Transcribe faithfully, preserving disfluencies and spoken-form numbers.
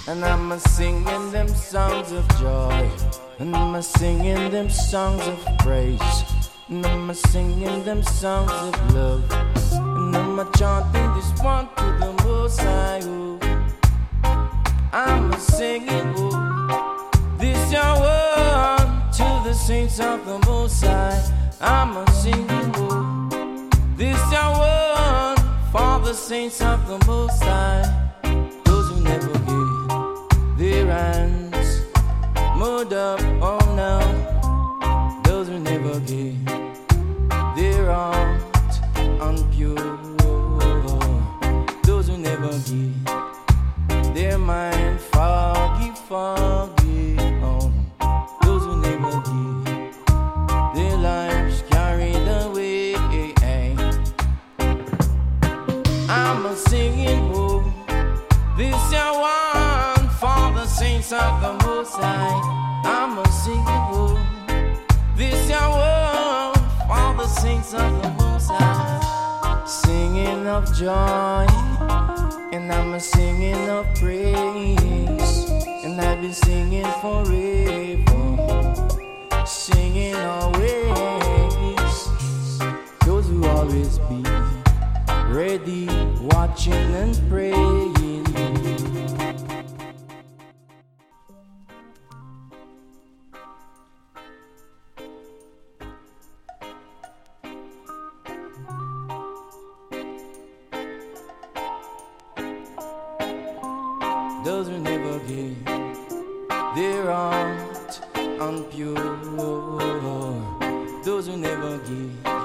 And I'm a singing them songs of joy, and I'm a singing them songs of praise, and I'm a singing them songs of love, and I'm a chanting this one to the Most High. Oh, I'm a singing, oh, this your word to the saints of the Most High. I'm a singing, oh, this your word for the saints of the Most High, those who never give their hands mowed up, oh no, those who never give their heart unpure, those who never give their mind foggy, foggy, oh, those who never give their lives carried away. I'm a singing, oh, this your one for the saints of the Most High. I'm a singing, oh, this your one for the saints of the Most High. Singing of joy, and I'm a singing of praise, and I've been singing forever, singing always. Those who always be ready, watching and praying. Those who never give their heart unpure, those who never give